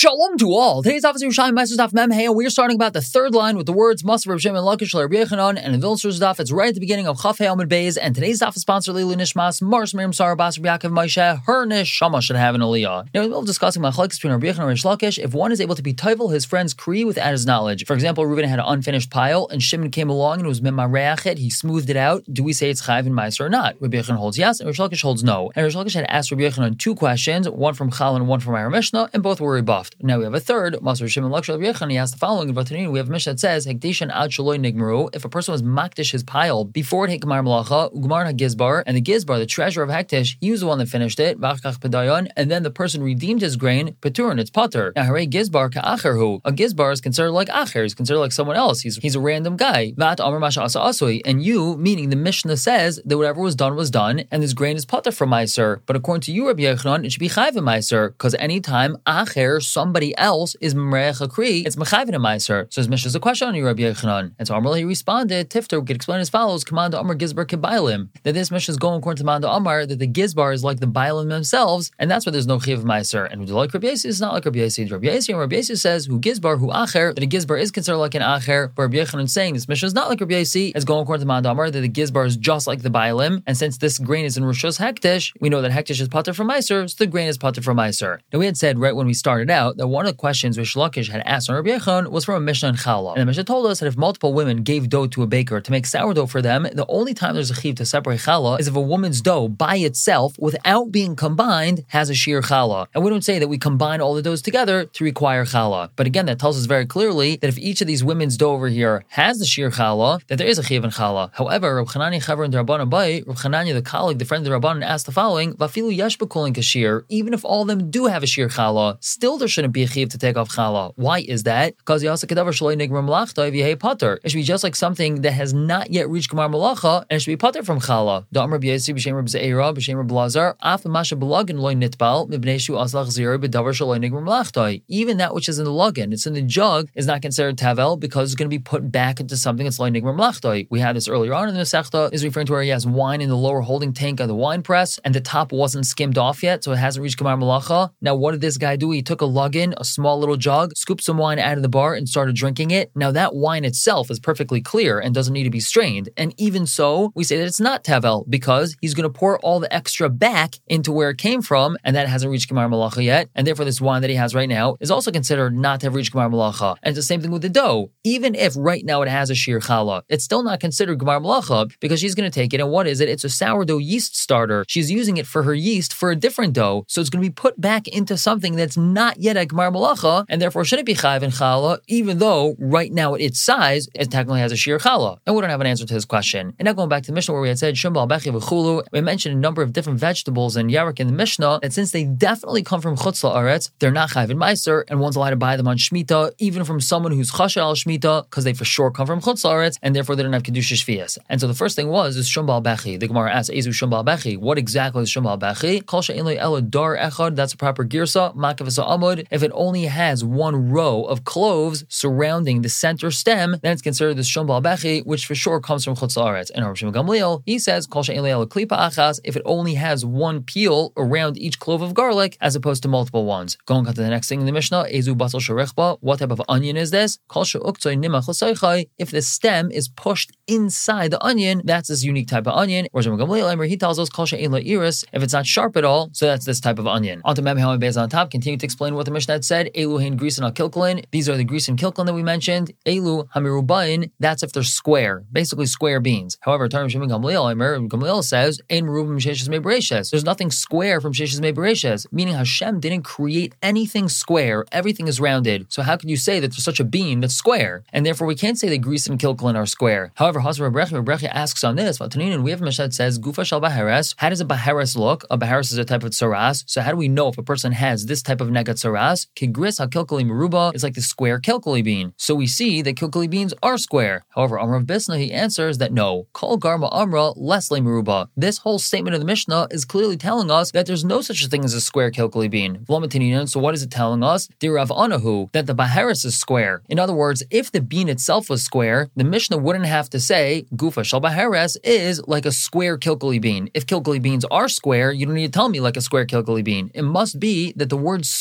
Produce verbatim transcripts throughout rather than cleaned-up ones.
Shalom to all. Today's Officer Yerushalayim Meister Daf Mem Hey, and we're starting about the third line with the words Masav Rav Shimon Lakish Rabbi Yechanan, and in Vilna Daf, it's right at the beginning of Chaf Hey Amud Beis, and today's Daf is sponsored Leilu Nishmas Mars Miriam Sarah Bas Rabbi Yaakov Moshe. Her neshama should have an aliyah. Now, we're discussing Machlokes between Rabbi Yechanan and Rish Lakish if one is able to be toivel his friend's kri without his knowledge. For example, Reuven had an unfinished pile, and Shimon came along and was memareach it. He smoothed it out. Do we say it's chayv in Meiser or not? Rabbi Yechanan holds yes, and Rish Lakish holds no. And Rish Lakish had asked Rabbi Yechanan two questions, one from Chal and one from our Mishnah, and both were rebuffed. Now we have a third. Master Shimon Lakish Rabbi Yechanan, he asked the following in Vatanin. We have a Mishnah that says, Hekdeshan ad shaloi nigmaru. If a person was makdish his pile before it hit Gemar Malacha, Ugmar HaGizbar, and the Gizbar, the treasurer of Hektish, he was the one that finished it, Vachkach Pedayon, and then the person redeemed his grain, Peturin, it's Pater. Now, Hare Gizbar Ka'acherhu. A Gizbar is considered like Acher, he's considered like someone else. He's he's a random guy. Vat Amar Masha Asa Asui. And you, meaning the Mishnah says that whatever was done was done, and this grain is Pater from Meiser. But according to you, Rabbi Yechanan, it should be Chayv in Meiser, because anytime Acher, somebody else, is Mreach Kri, it's Mechayv in a Meiser. So his Mishnah is a question on you, Rabbi Yechanan. And so Amar he responded, Tifter, we could explain as follows, Command Amar Gizbar Kebailim, that this Mishnah is going according to Manda Amar, that the Gizbar is like the Bailim themselves, and that's why there's no Chiv of Meiser. And who do like Rabbi Yossi is not like Rabbi Yossi. Rabbi Yossi and Rabbi Yossi says, who Gizbar, who Acher, that a Gizbar is considered like an Acher, but Rabbi Yechanan is saying this Mishnah is not like Rabbi Yossi, it's going according to Manda Amar, that the Gizbar is just like the Bailim, and since this grain is in Roshos Hektish, we know that Hektish is Pater from Meiser, so the grain is Pater from Meiser. Now we had said right when we started out that one of the questions Rish Lakish had asked on Rabbi Yechanan was from a Mishnah in Chala. And the Mishnah told us that if multiple women gave dough to a baker to make sourdough for them, the only time there's a chiv to separate challah is if a woman's dough by itself, without being combined, has a sheer challah. And we don't say that we combine all the doughs together to require challah. But again, that tells us very clearly that if each of these women's dough over here has the sheer challah, that there is a chiv in challah. However, Rav Chananya Chaver and Rabbanan Bai, Rav Chananya, the colleague, the friend of the Rabbanan, asked the following: Vafilu yesh b'kolin kashir. Even if all of them do have a sheer challah, still there shouldn't be a chiv to take off challah. Why is that? Because yasa kedavar shaloi nigmar malachta v'yehei pater. It should be just like something that has not yet reached gemar malacha, and it should be pater from challah. Da'am Rabbi Yossi b'shem Rabbi Zeira b'shem Rabbi Lazar af masha b'lagin loy nitbal mibnei shu aslach zira b'davar shaloi nigmar malachta. Even that which is in the lugin, it's in the jug, is not considered tavel because it's going to be put back into something that's loy nigmar malachta. We had this earlier on in the Masechta, is referring to where he has wine in the lower holding tank of the wine press, and the top wasn't skimmed off yet, so it hasn't reached gemar malacha. Now, what did this guy do? He took a lugin, a small little jug, scooped some wine out of the bar, and started drinking it. Now, that wine itself is perfectly clear and doesn't need to be strained. And even so, we say that it's not tavel because he's going to pour all the extra back into where it came from, and that hasn't reached gemar malacha yet. And therefore, this wine that he has right now is also considered not to have reached gemar malacha. And it's the same thing with the dough. Even if right now it has a sheer challah, it's still not considered gemar malacha because she's going to take it. And what is it? It's a sourdough yeast starter. She's using it for her yeast for a different dough. So it's going to be put back into something that's not yet a gemar malacha, and therefore shouldn't be chayv and challah, even though right now at its size, it technically has a sheer challah. And we don't have an answer to this question. And now going back to the Mishnah where we had said Shumbal Bechi v'chulu, we mentioned a number of different vegetables and yarek in the Mishnah, that since they definitely come from Chutz La'aretz, they're not chayv and meiser, and one's allowed to buy them on Shemitah, even from someone who's chasher al Shemitah, because they for sure come from Chutz La'aretz, and therefore they don't have kedusha shvias. And so the first thing was is Shumbal Bechi. The Gemara asks, Ezu Shumbal Bechi. What exactly is Shumbal Bechi? Kol she'en lo ela dar echad. That's a proper girsa. Makav amud. If it only has one row of cloves surrounding the center stem, then it's considered the Shumbal Bechi, which for sure comes from Chutz La'aretz. And Rav Shimon Gamliel, he says, Kol she'en lo ela klipa achas, if it only has one peel around each clove of garlic, as opposed to multiple ones. Going on to the next thing in the Mishnah, Ezu basal sharichba. What type of onion is this? Kol she'uktzoi nimach l'saychai. If the stem is pushed inside the onion, that's this unique type of onion. Rav Shimon Gamliel, he tells us, Kol she'en lo iris. If it's not sharp at all, so that's this type of onion. On to Mem Hamad Beis on top, continue to explain what the Mishnah had said. Elu hein grisin al kilkulin. These are the grisin kilkulin that we mentioned. Elu hamirubain. That's if they're square, basically square beans. However, Tarm Shimon Gamliel, Gamliel says, ein merubim sheishes mebereshes. There's nothing square from sheishes mebereshes, meaning Hashem didn't create anything square. Everything is rounded. So how could you say that there's such a bean that's square? And therefore, we can't say that grisin kilkulin are square. However, Hasar Rebrecha Rebrecha asks on this. And we have a Mishnah that says, Gufa shal bahares. How does a bahares look? A bahares is a type of tsaras. So how do we know if a person has this type of negat tsaras? Kigris ha-kilkuli meruba is like the square kilkuli bean. So we see that kilkuli beans are square. However, Amrav Bisna, he answers that no. Kol garma amra lesle meruba. This whole statement of the Mishnah is clearly telling us that there's no such a thing as a square kilkuli bean. So what is it telling us? Dirav anahu, that the baharis is square. In other words, if the bean itself was square, the Mishnah wouldn't have to say Gufa shal baharis is like a square kilkuli bean. If kilkuli beans are square, you don't need to tell me like a square kilkuli bean. It must be that the word square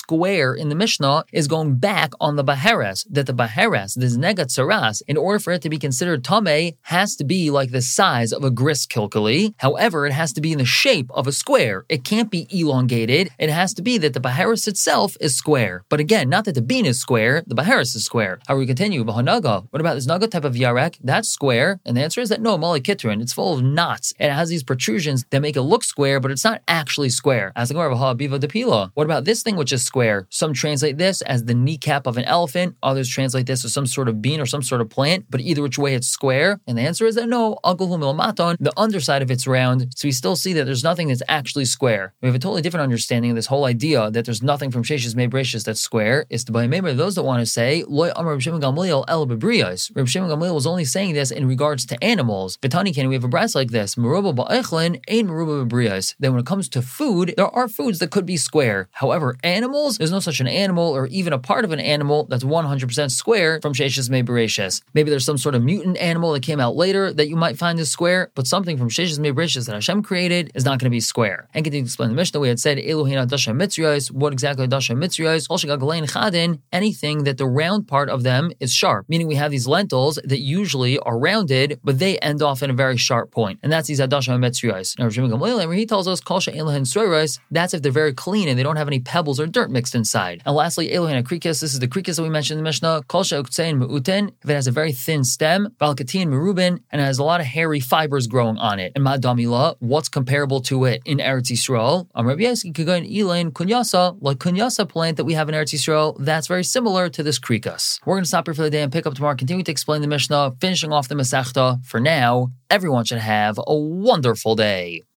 square in the Mishnah is going back on the Baharas, that the Baharas, this Negat Saras, in order for it to be considered Tameh, has to be like the size of a gris kilkali. However, it has to be in the shape of a square. It can't be elongated. It has to be that the Baharas itself is square. But again, not that the bean is square, the Baharas is square. How do we continue? Bahanaga. What about this Naga type of Yarek? That's square. And the answer is that no, Mali Kitrin. It's full of knots. It has these protrusions that make it look square, but it's not actually square. As the Gemara of Biva Depila. What about this thing which is square? Some translate this as the kneecap of an elephant. Others translate this as some sort of bean or some sort of plant. But either which way, it's square. And the answer is that no, the underside of it's round. So we still see that there's nothing that's actually square. We have a totally different understanding of this whole idea that there's nothing from Sheshes Mebreshis that's square. Is to by Memer those that want to say Loy Amar Reb Shimon Gamliel El Bebrios. Reb Shimon Gamliel was only saying this in regards to animals. Vitani can we have a brass like this? Meruba ba'echlin ain meruba bebrios. Then when it comes to food, there are foods that could be square. However, animals, there's no such an animal or even a part of an animal that's one hundred percent square from Sheshes Mebreshis. Maybe there's some sort of mutant animal that came out later that you might find is square, but something from Sheshes Mebreshis that Hashem created is not going to be square. And continue to explain the Mishnah, we had said Elohina Dasha Mitzrayos. What exactly Dasha Mitzrayos? Chadin, anything that the round part of them is sharp. Meaning we have these lentils that usually are rounded, but they end off in a very sharp point. And that's these Adasha Metzrayos. Now, Rav Shimon Gamliel, he tells us, Kol she'en lehen sroros, that's if they're very clean and they don't have any pebbles or dirt mixed inside. And lastly, Elohina Krikis, this is the Krikis that we mentioned in the Mishnah, Kol she'uktein me'uten, if it has a very thin stem, Valkatin merubin, and it has a lot of hairy fibers growing on it. And Madamila, what's comparable to it in Eretz Yisrael? Am Rabbi Yeski Kagan Elaine Kunyasa, like Kunyasa plant that we have in Eretz Yisrael, that's very similar to this Krikas. We're going to stop here for the day and pick up tomorrow, continue to explain the Mishnah, finishing off the Masechta. For now, everyone should have a wonderful day.